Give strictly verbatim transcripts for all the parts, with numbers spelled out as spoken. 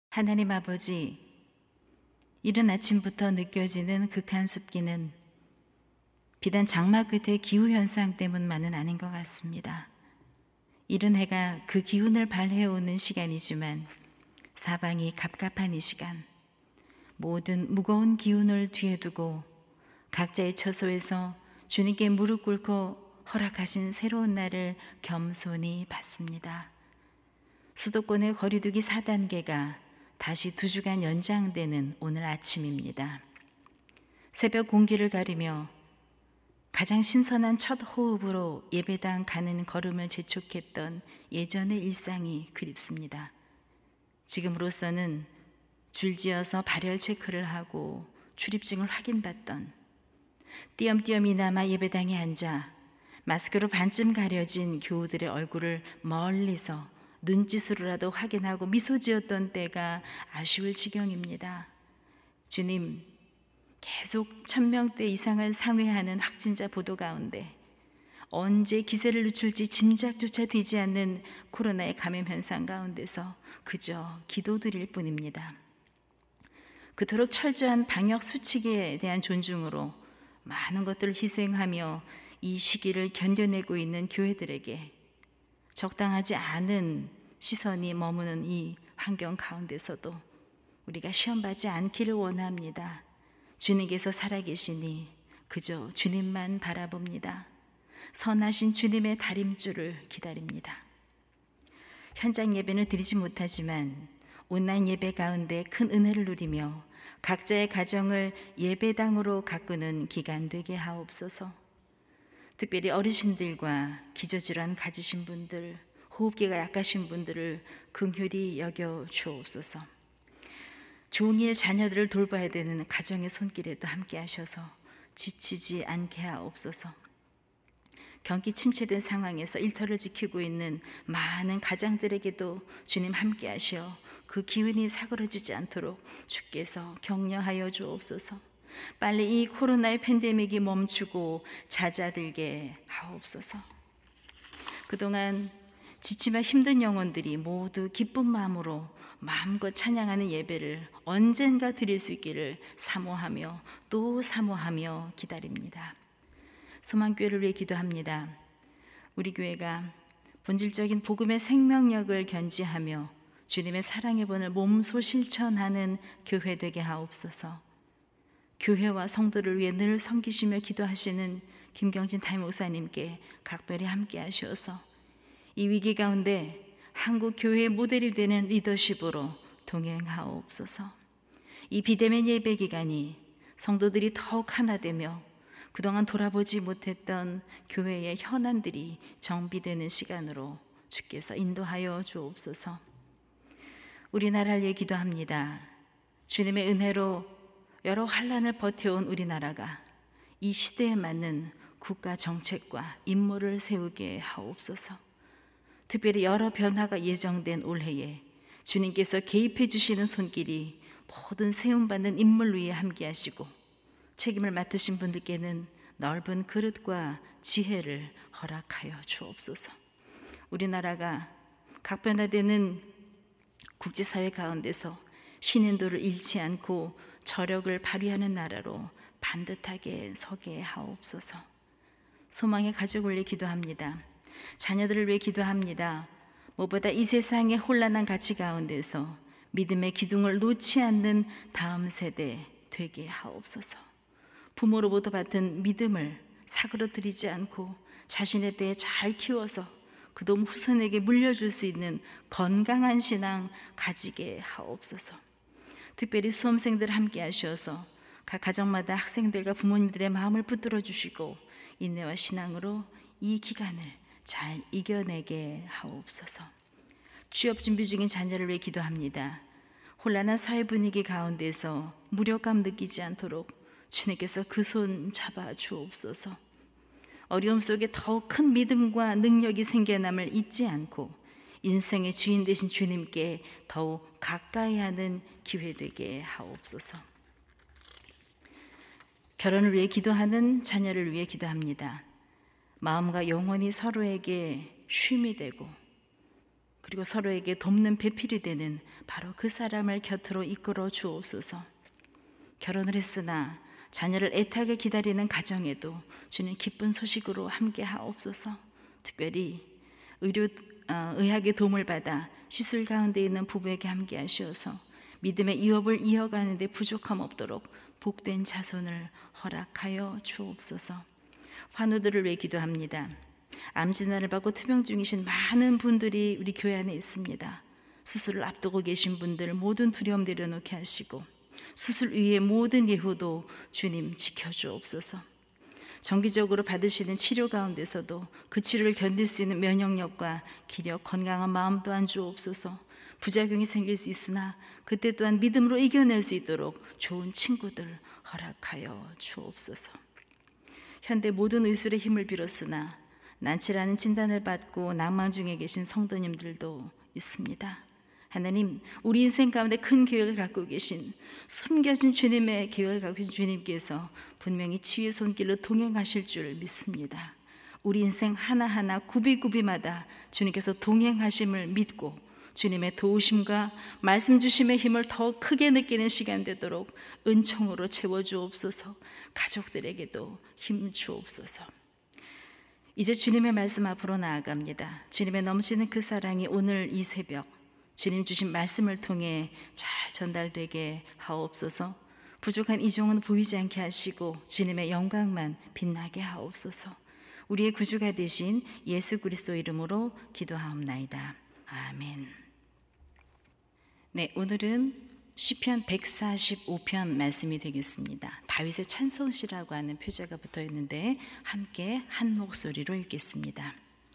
하나님 아버지, 이른 아침부터 느껴지는 극한 습기는 비단 장마 끝의 기후현상 때문만은 아닌 것 같습니다. 이른 해가 그 기운을 발해오는 시간이지만 사방이 갑갑한 이 시간, 모든 무거운 기운을 뒤에 두고 각자의 처소에서 주님께 무릎 꿇고 허락하신 새로운 날을 겸손히 받습니다. 수도권의 거리두기 사 단계가 다시 두 주간 연장되는 오늘 아침입니다. 새벽 공기를 가리며 가장 신선한 첫 호흡으로 예배당 가는 걸음을 재촉했던 예전의 일상이 그립습니다. 지금으로서는 줄지어서 발열 체크를 하고 출입증을 확인받던, 띄엄띄엄이나마 예배당에 앉아 마스크로 반쯤 가려진 교우들의 얼굴을 멀리서 눈짓으로라도 확인하고 미소 지었던 때가 아쉬울 지경입니다. 주님, 계속 천명대 이상을 상회하는 확진자 보도 가운데 언제 기세를 늦출지 짐작조차 되지 않는 코로나의 감염 현상 가운데서 그저 기도드릴 뿐입니다. 그토록 철저한 방역 수칙에 대한 존중으로 많은 것들을 희생하며 이 시기를 견뎌내고 있는 교회들에게 적당하지 않은 시선이 머무는 이 환경 가운데서도 우리가 시험받지 않기를 원합니다. 주님께서 살아계시니 그저 주님만 바라봅니다. 선하신 주님의 다림줄을 기다립니다. 현장 예배는 드리지 못하지만 온라인 예배 가운데 큰 은혜를 누리며 각자의 가정을 예배당으로 가꾸는 기간 되게 하옵소서. 특별히 어르신들과 기저질환 가지신 분들, 호흡기가 약하신 분들을 긍휼히 여겨 주옵소서. 종일 자녀들을 돌봐야 되는 가정의 손길에도 함께 하셔서 지치지 않게 하옵소서. 경기 침체된 상황에서 일터를 지키고 있는 많은 가장들에게도 주님 함께 하시어 그 기운이 사그러지지 않도록 주께서 격려하여 주옵소서. 빨리 이 코로나의 팬데믹이 멈추고 잦아들게 하옵소서. 그동안 지치며 힘든 영혼들이 모두 기쁜 마음으로 마음껏 찬양하는 예배를 언젠가 드릴 수 있기를 사모하며 또 사모하며 기다립니다. 소망교회를 위해 기도합니다. 우리 교회가 본질적인 복음의 생명력을 견지하며 주님의 사랑의 본을 몸소 실천하는 교회 되게 하옵소서. 교회와 성도를 위해 늘 섬기시며 기도하시는 김경진 담임 목사님께 각별히 함께 하셔서 이 위기 가운데 한국 교회의 모델이 되는 리더십으로 동행하옵소서. 이 비대면 예배 기간이 성도들이 더욱 하나 되며 그동안 돌아보지 못했던 교회의 현안들이 정비되는 시간으로 주께서 인도하여 주옵소서. 우리나라를 위해 기도합니다. 주님의 은혜로 여러 환난을 버텨온 우리나라가 이 시대에 맞는 국가 정책과 임무를 세우게 하옵소서. 특별히 여러 변화가 예정된 올해에 주님께서 개입해 주시는 손길이 모든 세움받는 인물 위에 함께 하시고 책임을 맡으신 분들께는 넓은 그릇과 지혜를 허락하여 주옵소서. 우리나라가 각 변화되는 국제사회 가운데서 신인도를 잃지 않고 저력을 발휘하는 나라로 반듯하게 서게 하옵소서. 소망의 가족을 위해 기도합니다. 자녀들을 위해 기도합니다. 무엇보다 이 세상의 혼란한 가치 가운데서 믿음의 기둥을 놓지 않는 다음 세대 되게 하옵소서. 부모로부터 받은 믿음을 사그러뜨리지 않고 자신에 대해 잘 키워서 그놈 후손에게 물려줄 수 있는 건강한 신앙 가지게 하옵소서. 특별히 수험생들 함께 하셔서 각 가정마다 학생들과 부모님들의 마음을 붙들어 주시고 인내와 신앙으로 이 기간을 잘 이겨내게 하옵소서. 취업 준비 중인 자녀를 위해 기도합니다. 혼란한 사회 분위기 가운데서 무력감 느끼지 않도록 주님께서 그 손 잡아 주옵소서. 어려움 속에 더욱 큰 믿음과 능력이 생겨남을 잊지 않고 인생의 주인 되신 주님께 더욱 가까이 하는 기회 되게 하옵소서. 결혼을 위해 기도하는 자녀를 위해 기도합니다. 마음과 영혼이 서로에게 쉼이 되고 그리고 서로에게 돕는 배필이 되는 바로 그 사람을 곁으로 이끌어 주옵소서. 결혼을 했으나 자녀를 애타게 기다리는 가정에도 주님 기쁜 소식으로 함께 하옵소서. 특별히 의료, 어, 의학의 도움을 받아 시술 가운데 있는 부부에게 함께 하시어서 믿음의 유업을 이어가는 데 부족함 없도록 복된 자손을 허락하여 주옵소서. 환우들을 위해 기도합니다. 암진단을 받고 투병 중이신 많은 분들이 우리 교회 안에 있습니다. 수술을 앞두고 계신 분들 모든 두려움 내려놓게 하시고 수술 위의 모든 예후도 주님 지켜주옵소서. 정기적으로 받으시는 치료 가운데서도 그 치료를 견딜 수 있는 면역력과 기력, 건강한 마음 또한 주옵소서. 부작용이 생길 수 있으나 그때 또한 믿음으로 이겨낼 수 있도록 좋은 친구들 허락하여 주옵소서. 현대 모든 의술의 힘을 빌었으나 난치라는 진단을 받고 낭망 중에 계신 성도님들도 있습니다. 하나님, 우리 인생 가운데 큰 계획을 갖고 계신, 숨겨진 주님의 계획을 갖고 계신 주님께서 분명히 치유의 손길로 동행하실 줄 믿습니다. 우리 인생 하나하나 구비구비마다 주님께서 동행하심을 믿고 주님의 도우심과 말씀 주심의 힘을 더 크게 느끼는 시간 되도록 은총으로 채워주옵소서. 가족들에게도 힘 주옵소서. 이제 주님의 말씀 앞으로 나아갑니다. 주님의 넘치는 그 사랑이 오늘 이 새벽 주님 주신 말씀을 통해 잘 전달되게 하옵소서. 부족한 이종은 보이지 않게 하시고 주님의 영광만 빛나게 하옵소서. 우리의 구주가 되신 예수 그리스도 이름으로 기도하옵나이다. 아멘. 네, 오늘은 시편 백사십오 편 말씀이 되겠습니다. 다윗의 찬송시라고 하는 표제가 붙어 있는데 함께 한 목소리로 읽겠습니다.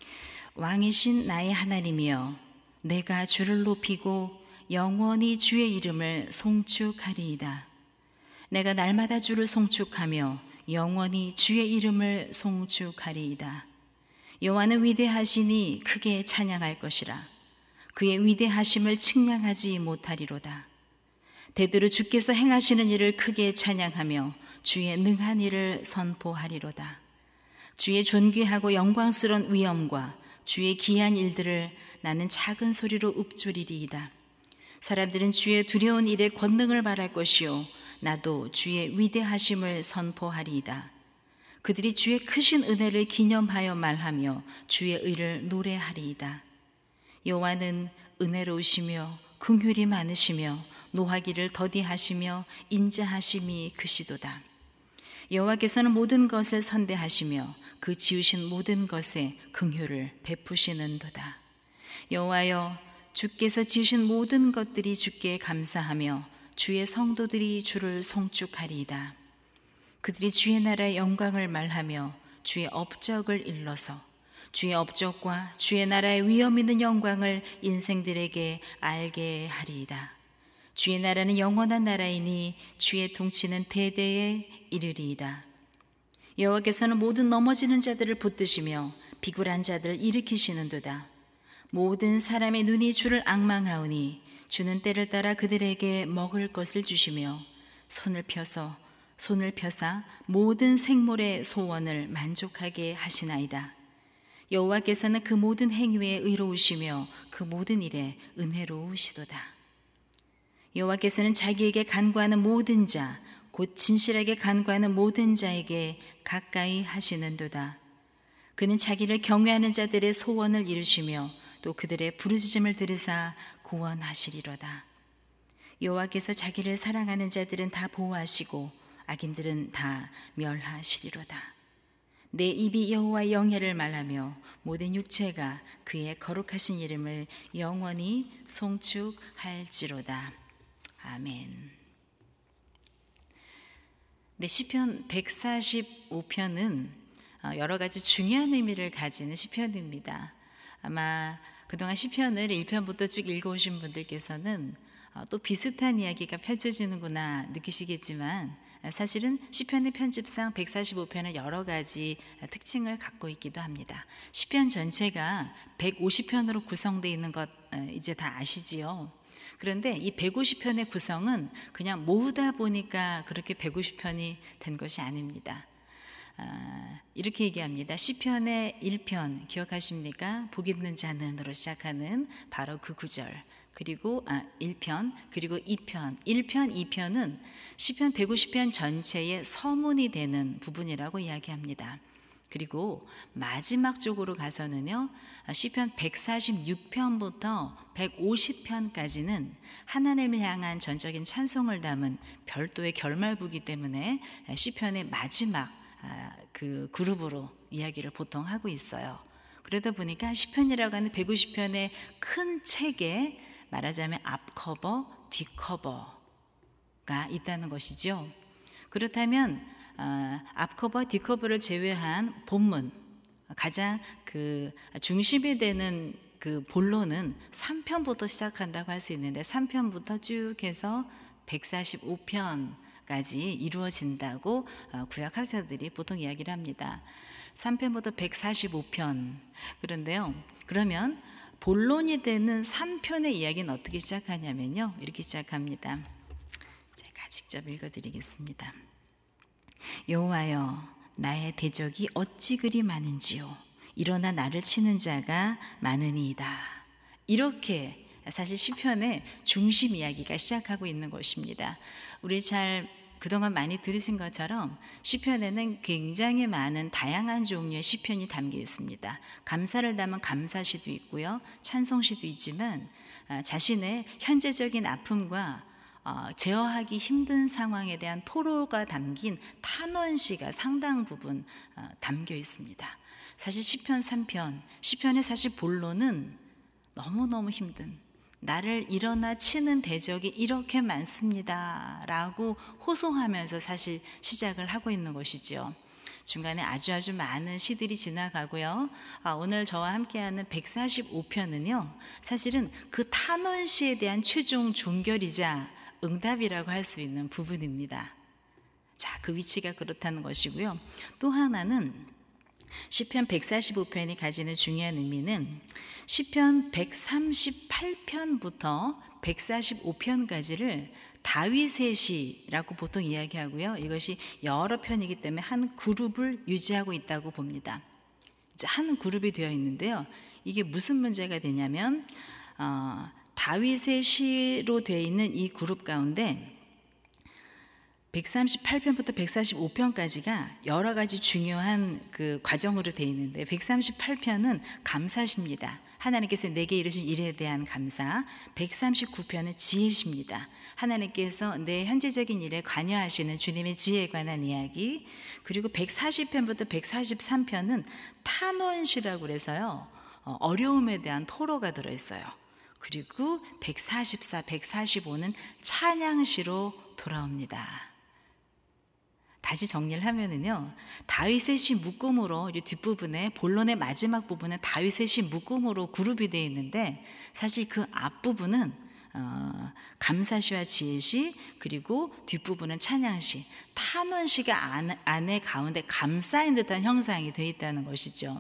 왕이신 나의 하나님이여, 내가 주를 높이고 영원히 주의 이름을 송축하리이다. 내가 날마다 주를 송축하며 영원히 주의 이름을 송축하리이다. 여호와는 위대하시니 크게 찬양할 것이라. 그의 위대하심을 측량하지 못하리로다. 대대로 주께서 행하시는 일을 크게 찬양하며 주의 능한 일을 선포하리로다. 주의 존귀하고 영광스러운 위엄과 주의 기이한 일들을 나는 작은 소리로 읊조리리이다. 사람들은 주의 두려운 일의 권능을 말할 것이요 나도 주의 위대하심을 선포하리이다. 그들이 주의 크신 은혜를 기념하여 말하며 주의 의를 노래하리이다. 여호와는 은혜로우시며 긍휼이 많으시며 노하기를 더디하시며 인자하심이 크시도다. 여호와께서는 모든 것을 선대하시며 그 지으신 모든 것에 긍휼을 베푸시는도다. 여호와여, 주께서 지으신 모든 것들이 주께 감사하며 주의 성도들이 주를 송축하리이다. 그들이 주의 나라의 영광을 말하며 주의 업적을 일러서 주의 업적과 주의 나라의 위엄 있는 영광을 인생들에게 알게 하리이다. 주의 나라는 영원한 나라이니 주의 통치는 대대에 이르리이다. 여호와께서는 모든 넘어지는 자들을 붙드시며 비굴한 자들을 일으키시는도다. 모든 사람의 눈이 주를 앙망하오니 주는 때를 따라 그들에게 먹을 것을 주시며 손을 펴서 손을 펴사 모든 생물의 소원을 만족하게 하시나이다. 여호와께서는 그 모든 행위에 의로우시며 그 모든 일에 은혜로우시도다. 여호와께서는 자기에게 간구하는 모든 자, 곧 진실하게 간구하는 모든 자에게 가까이 하시는도다. 그는 자기를 경외하는 자들의 소원을 이루시며 또 그들의 부르짖음을 들으사 구원하시리로다. 여호와께서 자기를 사랑하는 자들은 다 보호하시고 악인들은 다 멸하시리로다. 내 입이 여호와의 영예를 말하며 모든 육체가 그의 거룩하신 이름을 영원히 송축할지로다. 아멘. 네, 시편 백사십오 편은 여러 가지 중요한 의미를 가지는 시편입니다. 아마 그동안 시편을 일 편부터 쭉 읽어오신 분들께서는 또 비슷한 이야기가 펼쳐지는구나 느끼시겠지만 사실은 시편의 편집상 백사십오 편은 여러 가지 특징을 갖고 있기도 합니다. 시편 전체가 백오십 편으로 구성되어 있는 것 이제 다 아시지요? 그런데 이 백오십 편의 구성은 그냥 모으다 보니까 그렇게 백오십 편이 된 것이 아닙니다. 아, 이렇게 얘기합니다. 시편의 일 편 기억하십니까? 복 있는 자는으로 시작하는 바로 그 구절. 그리고 아, 일 편 그리고 이 편 일 편 이 편은 시편 백오십 편 전체의 서문이 되는 부분이라고 이야기합니다. 그리고 마지막 쪽으로 가서는요, 시편 백사십육 편부터 백오십 편까지는 하나님을 향한 전적인 찬송을 담은 별도의 결말부기 때문에 시편의 마지막 그 그룹으로 이야기를 보통 하고 있어요. 그러다 보니까 시편이라고 하는 백오십 편의 큰 책에 말하자면 앞커버, 뒷커버가 있다는 것이죠. 그렇다면 어, 앞커버, 뒷커버를 제외한 본문, 가장 그 중심이 되는 그 본론은 삼 편부터 시작한다고 할 수 있는데 삼 편부터 쭉 해서 백사십오 편까지 이루어진다고 구약학자들이 보통 이야기를 합니다. 삼 편부터 백사십오 편. 그런데요, 그러면 본론이 되는 삼 편의 이야기는 어떻게 시작하냐면요, 이렇게 시작합니다. 제가 직접 읽어드리겠습니다. 여호와여, 나의 대적이 어찌 그리 많은지요. 일어나 나를 치는 자가 많으니이다. 이렇게 사실 시편의 중심 이야기가 시작하고 있는 것입니다. 우리 잘 그동안 많이 들으신 것처럼 시편에는 굉장히 많은 다양한 종류의 시편이 담겨 있습니다. 감사를 담은 감사시도 있고요, 찬송시도 있지만 자신의 현재적인 아픔과 어, 제어하기 힘든 상황에 대한 토로가 담긴 탄원시가 상당 부분 어, 담겨 있습니다. 사실 시편 삼 편, 시편의 사실 본론은 너무너무 힘든, 나를 일어나 치는 대적이 이렇게 많습니다 라고 호소하면서 사실 시작을 하고 있는 것이죠. 중간에 아주 아주 많은 시들이 지나가고요. 아, 오늘 저와 함께하는 백사십오 편은요, 사실은 그 탄원시에 대한 최종 종결이자 응답이라고 할 수 있는 부분입니다. 자, 그 위치가 그렇다는 것이고요. 또 하나는 시편 백사십오 편이 가지는 중요한 의미는 시편 백삼십팔 편부터 백사십오 편까지를 다윗의 시라고 보통 이야기하고요. 이것이 여러 편이기 때문에 한 그룹을 유지하고 있다고 봅니다. 한 그룹이 되어 있는데요. 이게 무슨 문제가 되냐면 어, 다윗의 시로 되어 있는 이 그룹 가운데 백삼십팔 편부터 백사십오 편까지가 여러 가지 중요한 그 과정으로 되어 있는데, 백삼십팔 편은 감사시입니다. 하나님께서 내게 이루신 일에 대한 감사. 백삼십구 편은 지혜시입니다. 하나님께서 내 현재적인 일에 관여하시는 주님의 지혜에 관한 이야기. 그리고 백사십 편부터 백사십삼 편은 탄원시라고 그래서요, 어려움에 대한 토로가 들어있어요. 그리고 백사십사, 백사십오는 찬양시로 돌아옵니다. 다시 정리를 하면은요, 다윗의 시 묶음으로 이 뒷부분에 본론의 마지막 부분은 다윗의 시 묶음으로 그룹이 되어 있는데, 사실 그 앞부분은 어, 감사시와 지혜시, 그리고 뒷부분은 찬양시, 탄원시가 안, 안에 가운데 감싸인 듯한 형상이 되어 있다는 것이죠.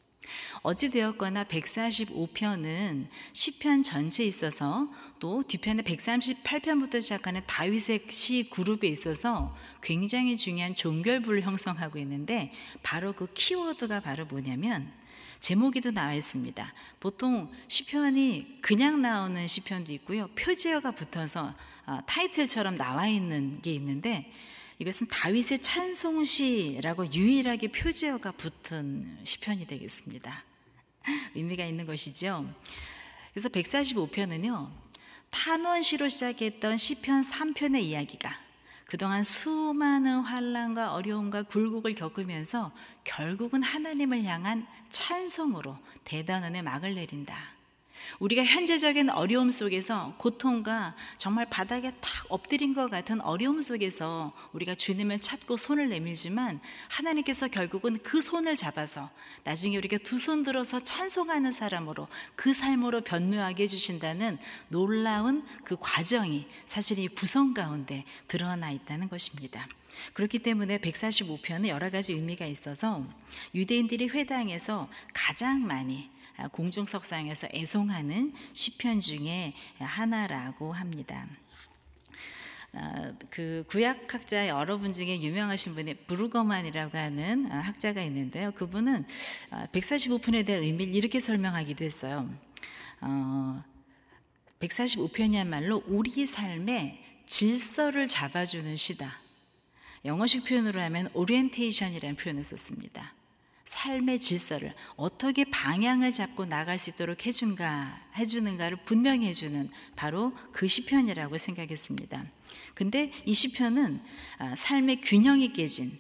어찌되었거나 백사십오 편은 시편 전체에 있어서, 또 뒤편에 백삼십팔 편부터 시작하는 다윗의 시 그룹에 있어서 굉장히 중요한 종결부를 형성하고 있는데, 바로 그 키워드가 바로 뭐냐면, 제목에도 나와 있습니다. 보통 시편이 그냥 나오는 시편도 있고요, 표제어가 붙어서 타이틀처럼 나와 있는 게 있는데, 이것은 다윗의 찬송시라고 유일하게 표제어가 붙은 시편이 되겠습니다. 의미가 있는 것이죠. 그래서 백사십오 편은요, 탄원시로 시작했던 시편 삼 편의 이야기가 그동안 수많은 환난과 어려움과 굴곡을 겪으면서 결국은 하나님을 향한 찬송으로 대단원의 막을 내린다. 우리가 현재적인 어려움 속에서, 고통과 정말 바닥에 탁 엎드린 것 같은 어려움 속에서 우리가 주님을 찾고 손을 내밀지만, 하나님께서 결국은 그 손을 잡아서 나중에 우리가 두 손 들어서 찬송하는 사람으로, 그 삶으로 변묘하게 해주신다는 놀라운 그 과정이 사실 이 구성 가운데 드러나 있다는 것입니다. 그렇기 때문에 백사십오 편은 여러 가지 의미가 있어서 유대인들이 회당에서 가장 많이 공중석상에서 애송하는 시편 중에 하나라고 합니다. 그 구약학자 여러분 중에 유명하신 분이 브루거만이라고 하는 학자가 있는데요. 그분은 백사십오 편에 대한 의미를 이렇게 설명하기도 했어요. 어, 백사십오 편이야말로 우리 삶의 질서를 잡아주는 시다. 영어식 표현으로 하면 오리엔테이션이라는 표현을 썼습니다. 삶의 질서를 어떻게 방향을 잡고 나갈 수 있도록 해준가, 해주는가를 분명히 해주는 바로 그 시편이라고 생각했습니다. 근데 이 시편은 삶의 균형이 깨진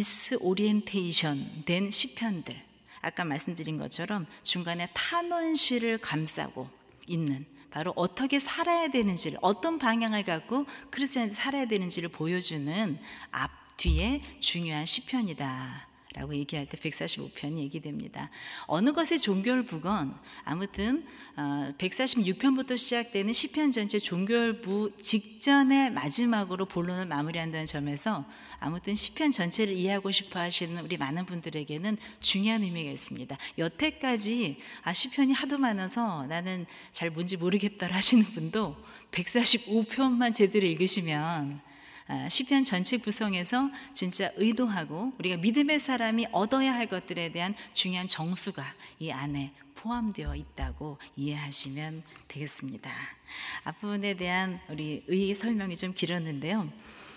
디스오리엔테이션 된 시편들, 아까 말씀드린 것처럼 중간에 탄원시를 감싸고 있는, 바로 어떻게 살아야 되는지를, 어떤 방향을 갖고 크리스천이 살아야 되는지를 보여주는 앞뒤에 중요한 시편이다 라고 얘기할 때 백사십오 편이 얘기됩니다. 어느 것의 종결부건 아무튼 백사십육 편부터 시작되는 시편 전체 종결부 직전의 마지막으로 본론을 마무리한다는 점에서 아무튼 시편 전체를 이해하고 싶어 하시는 우리 많은 분들에게는 중요한 의미가 있습니다. 여태까지 아 시편이 하도 많아서 나는 잘 뭔지 모르겠다 하시는 분도 백사십오 편만 제대로 읽으시면 시편 전체 구성에서 진짜 의도하고 우리가 믿음의 사람이 얻어야 할 것들에 대한 중요한 정수가 이 안에 포함되어 있다고 이해하시면 되겠습니다. 앞부분에 대한 우리 의 설명이 좀 길었는데요.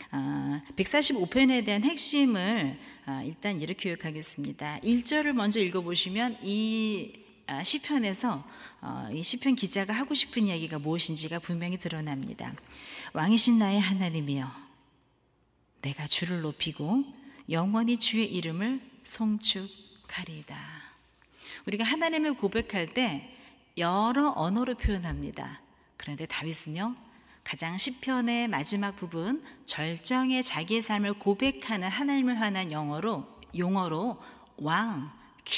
백사십오 편에 대한 핵심을 일단 이렇게 요약하겠습니다. 일 절을 먼저 읽어보시면 이 시편에서 이 시편 기자가 하고 싶은 이야기가 무엇인지가 분명히 드러납니다. 왕이신 나의 하나님이여, 내가 주를 높이고 영원히 주의 이름을 송축하리이다. 우리가 하나님을 고백할 때 여러 언어로 표현합니다. 그런데 다윗은요, 가장 시편의 마지막 부분 절정의 자기의 삶을 고백하는 하나님을 향한 영어로 용어로 왕,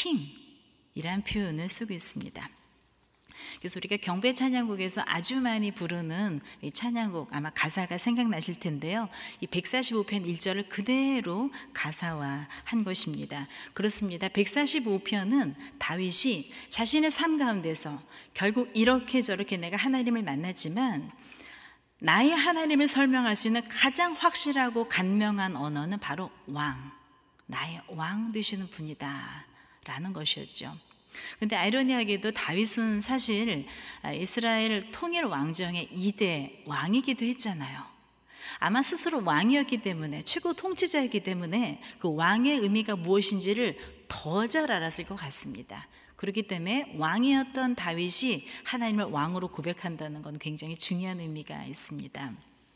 킹이란 표현을 쓰고 있습니다. 그래서 우리가 경배 찬양곡에서 아주 많이 부르는 이 찬양곡, 아마 가사가 생각나실 텐데요. 이 백사십오 편 일 절을 그대로 가사화한 것입니다. 그렇습니다. 백사십오 편은 다윗이 자신의 삶 가운데서 결국 이렇게 저렇게 내가 하나님을 만났지만 나의 하나님을 설명할 수 있는 가장 확실하고 간명한 언어는 바로 왕, 나의 왕 되시는 분이다 라는 것이었죠. 근데 아이러니하게도 다윗은 사실 이스라엘 통일 왕정의 이 대 왕이기도 했잖아요. 아마 스스로 왕이었기 때문에, 최고 통치자였기 때문에 그 왕의 의미가 무엇인지를 더 잘 알았을 것 같습니다. 그렇기 때문에 왕이었던 다윗이 하나님을 왕으로 고백한다는 건 굉장히 중요한 의미가 있습니다.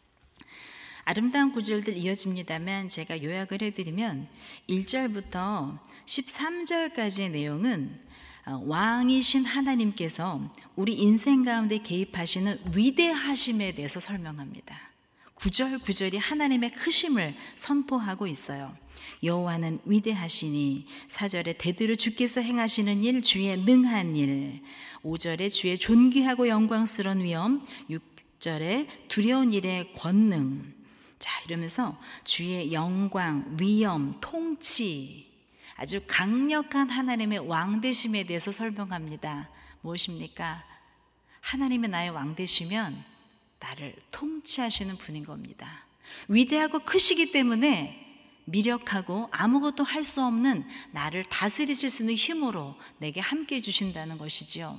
아름다운 구절들 이어집니다만 제가 요약을 해드리면 일 절부터 십삼 절까지의 내용은 왕이신 하나님께서 우리 인생 가운데 개입하시는 위대하심에 대해서 설명합니다. 구절 구절이 하나님의 크심을 선포하고 있어요. 여호와는 위대하시니, 사 절에 대대로 주께서 행하시는 일, 주의 능한 일, 오 절에 주의 존귀하고 영광스러운 위엄, 육 절에 두려운 일의 권능. 자, 이러면서 주의 영광, 위엄, 통치, 아주 강력한 하나님의 왕되심에 대해서 설명합니다. 무엇입니까? 하나님의 나의 왕되시면 나를 통치하시는 분인 겁니다. 위대하고 크시기 때문에 미력하고 아무것도 할 수 없는 나를 다스리실 수 있는 힘으로 내게 함께 해주신다는 것이지요.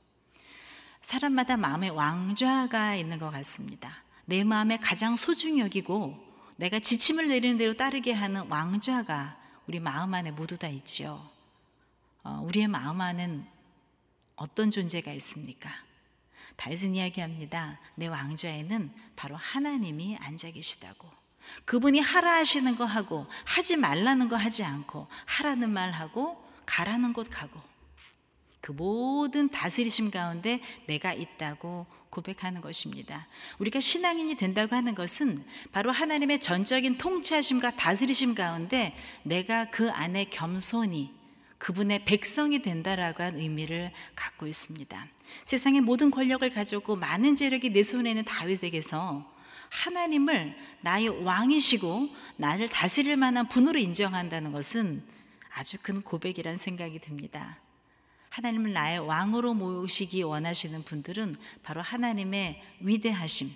사람마다 마음에 왕좌가 있는 것 같습니다. 내 마음에 가장 소중히 여기고 내가 지침을 내리는 대로 따르게 하는 왕좌가 우리 마음 안에 모두 다 있지요. 어, 우리의 마음 안에는 어떤 존재가 있습니까? 다윗은 이야기합니다. 내 왕좌에는 바로 하나님이 앉아 계시다고. 그분이 하라 하시는 거 하고, 하지 말라는 거 하지 않고, 하라는 말 하고, 가라는 곳 가고, 그 모든 다스리심 가운데 내가 있다고 고백하는 것입니다. 우리가 신앙인이 된다고 하는 것은 바로 하나님의 전적인 통치하심과 다스리심 가운데 내가 그 안에 겸손히 그분의 백성이 된다라고 하는 의미를 갖고 있습니다. 세상의 모든 권력을 가졌고 많은 재력이 내 손에 있는 다윗에게서 하나님을 나의 왕이시고 나를 다스릴 만한 분으로 인정한다는 것은 아주 큰 고백이라는 생각이 듭니다. 하나님을 나의 왕으로 모시기 원하시는 분들은 바로 하나님의 위대하심,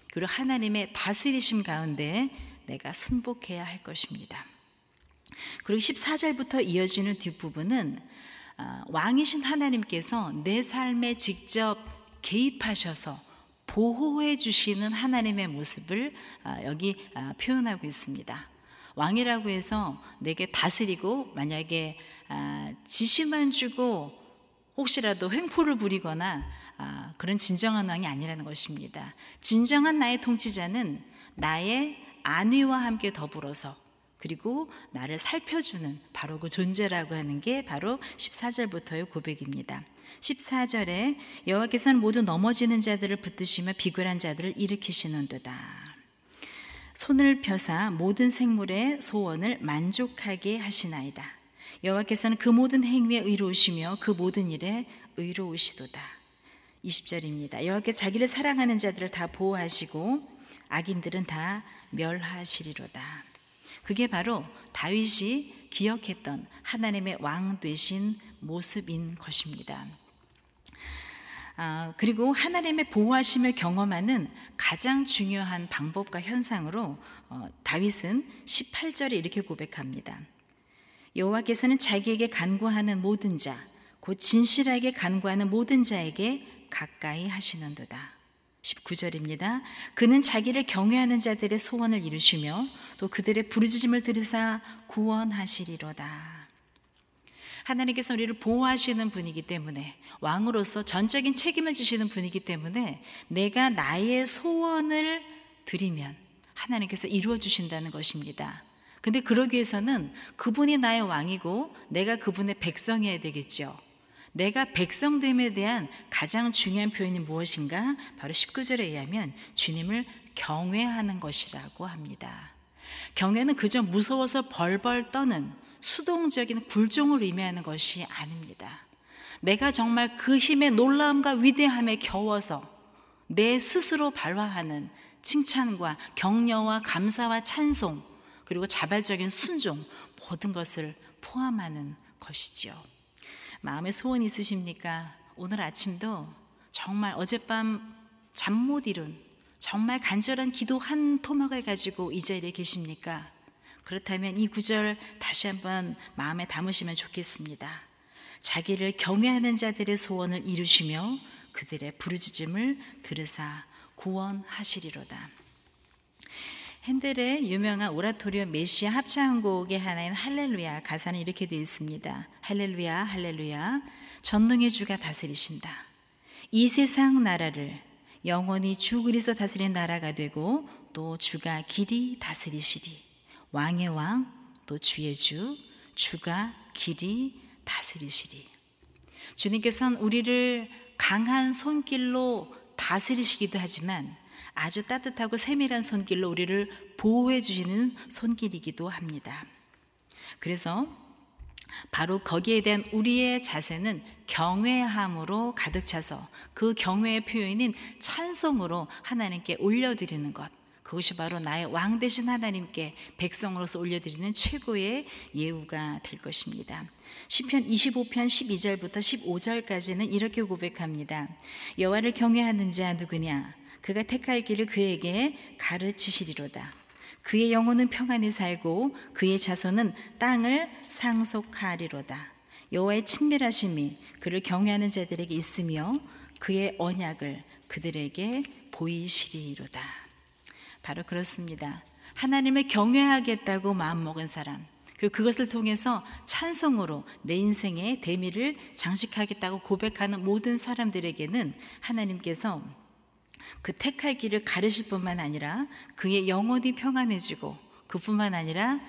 그리고 하나님의 다스리심 가운데 내가 순복해야 할 것입니다. 그리고 십사 절부터 이어지는 뒷부분은 왕이신 하나님께서 내 삶에 직접 개입하셔서 보호해 주시는 하나님의 모습을 여기 표현하고 있습니다. 왕이라고 해서 내게 다스리고 만약에 지시만 주고 혹시라도 횡포를 부리거나 그런 진정한 왕이 아니라는 것입니다. 진정한 나의 통치자는 나의 안위와 함께 더불어서 그리고 나를 살펴주는 바로 그 존재라고 하는 게 바로 십사 절부터의 고백입니다. 십사 절에 여호와께서는 모두 넘어지는 자들을 붙드시며 비굴한 자들을 일으키시는도다. 손을 펴사 모든 생물의 소원을 만족하게 하시나이다. 여호와께서는 그 모든 행위에 의로우시며 그 모든 일에 의로우시도다. 이십 절입니다. 여호와께서 자기를 사랑하는 자들을 다 보호하시고 악인들은 다 멸하시리로다. 그게 바로 다윗이 기억했던 하나님의 왕 되신 모습인 것입니다. 아, 그리고 하나님의 보호하심을 경험하는 가장 중요한 방법과 현상으로 어, 다윗은 십팔 절에 이렇게 고백합니다. 여호와께서는 자기에게 간구하는 모든 자, 곧 진실하게 간구하는 모든 자에게 가까이 하시는도다. 십구 절입니다. 그는 자기를 경외하는 자들의 소원을 이루시며 또 그들의 부르짖음을 들으사 구원하시리로다. 하나님께서 우리를 보호하시는 분이기 때문에 왕으로서 전적인 책임을 지시는 분이기 때문에 내가 나의 소원을 드리면 하나님께서 이루어 주신다는 것입니다. 근데 그러기 위해서는 그분이 나의 왕이고 내가 그분의 백성이어야 되겠죠. 내가 백성됨에 대한 가장 중요한 표현이 무엇인가? 바로 십구 절에 의하면 주님을 경외하는 것이라고 합니다. 경외는 그저 무서워서 벌벌 떠는 수동적인 굴종을 의미하는 것이 아닙니다. 내가 정말 그 힘의 놀라움과 위대함에 겨워서 내 스스로 발화하는 칭찬과 격려와 감사와 찬송 그리고 자발적인 순종 모든 것을 포함하는 것이죠. 마음에 소원이 있으십니까? 오늘 아침도 정말 어젯밤 잠 못 이룬 정말 간절한 기도 한 토막을 가지고 이 자리에 계십니까? 그렇다면 이 구절 다시 한번 마음에 담으시면 좋겠습니다. 자기를 경외하는 자들의 소원을 이루시며 그들의 부르짖음을 들으사 구원하시리로다. 핸델의 유명한 오라토리오 메시아 합창곡의 하나인 할렐루야 가사는 이렇게 되어 있습니다. 할렐루야 할렐루야 전능의 주가 다스리신다. 이 세상 나라를 영원히 주 그리스도 다스리는 나라가 되고 또 주가 길이 다스리시리. 왕의 왕 또 주의 주 주가 길이 다스리시리. 주님께서는 우리를 강한 손길로 다스리시기도 하지만 아주 따뜻하고 세밀한 손길로 우리를 보호해 주시는 손길이기도 합니다. 그래서 바로 거기에 대한 우리의 자세는 경외함으로 가득 차서 그 경외의 표현인 찬송으로 하나님께 올려드리는 것, 그것이 바로 나의 왕 되신 하나님께 백성으로서 올려드리는 최고의 예우가 될 것입니다. 시편 이십오 편 십이 절부터 십오 절까지는 이렇게 고백합니다. 여호와를 경외하는 자 누구냐? 그가 택할 길을 그에게 가르치시리로다. 그의 영혼은 평안히 살고 그의 자손은 땅을 상속하리로다. 여호와의 친밀하심이 그를 경외하는 자들에게 있으며 그의 언약을 그들에게 보이시리로다. 바로 그렇습니다. 하나님을 경외하겠다고 마음먹은 사람, 그리고 그것을 통해서 찬송으로 내 인생의 대미를 장식하겠다고 고백하는 모든 사람들에게는 하나님께서 그 택할 길을 가르칠 뿐만 아니라 그의 영혼이 평안해지고 그뿐만 아니라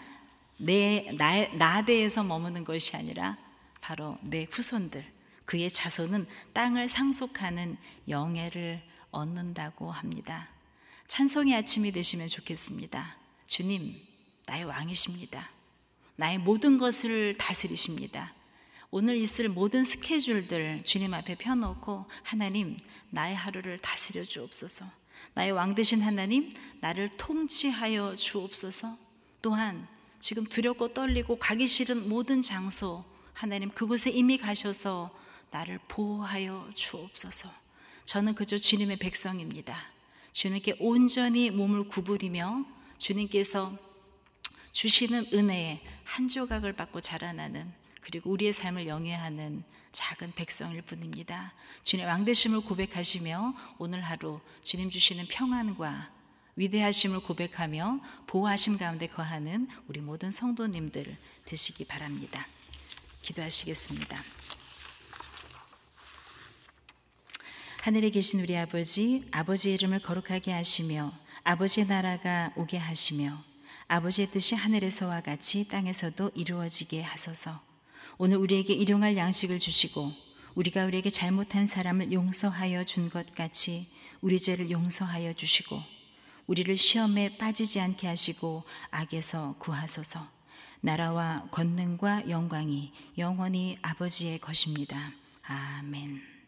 내 나, 나대에서 머무는 것이 아니라 바로 내 후손들, 그의 자손은 땅을 상속하는 영예를 얻는다고 합니다. 찬송의 아침이 되시면 좋겠습니다. 주님, 나의 왕이십니다. 나의 모든 것을 다스리십니다. 오늘 있을 모든 스케줄들 주님 앞에 펴놓고 하나님, 나의 하루를 다스려 주옵소서. 나의 왕 되신 하나님, 나를 통치하여 주옵소서. 또한 지금 두렵고 떨리고 가기 싫은 모든 장소, 하나님 그곳에 이미 가셔서 나를 보호하여 주옵소서. 저는 그저 주님의 백성입니다. 주님께 온전히 몸을 구부리며 주님께서 주시는 은혜의 한 조각을 받고 자라나는, 그리고 우리의 삶을 영위하는 작은 백성일 뿐입니다. 주님의 왕되심을 고백하시며 오늘 하루 주님 주시는 평안과 위대하심을 고백하며 보호하심 가운데 거하는 우리 모든 성도님들 되시기 바랍니다. 기도하시겠습니다. 하늘에 계신 우리 아버지, 아버지의 이름을 거룩하게 하시며 아버지의 나라가 오게 하시며 아버지의 뜻이 하늘에서와 같이 땅에서도 이루어지게 하소서. 오늘 우리에게 일용할 양식을 주시고 우리가 우리에게 잘못한 사람을 용서하여 준 것 같이 우리 죄를 용서하여 주시고 우리를 시험에 빠지지 않게 하시고 악에서 구하소서. 나라와 권능과 영광이 영원히 아버지의 것입니다. 아멘.